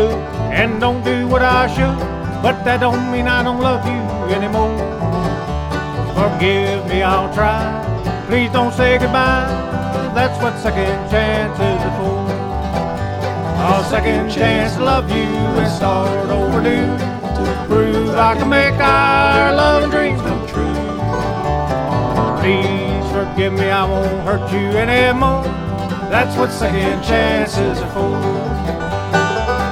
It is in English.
good and don't do what I should, but that don't mean I don't love you anymore. Forgive me, I'll try. Please don't say goodbye. That's what second chances are for. A second chance to love you and start overdue to prove I can make our love and dreams come true. Please forgive me, I won't hurt you anymore. That's what second chances are for.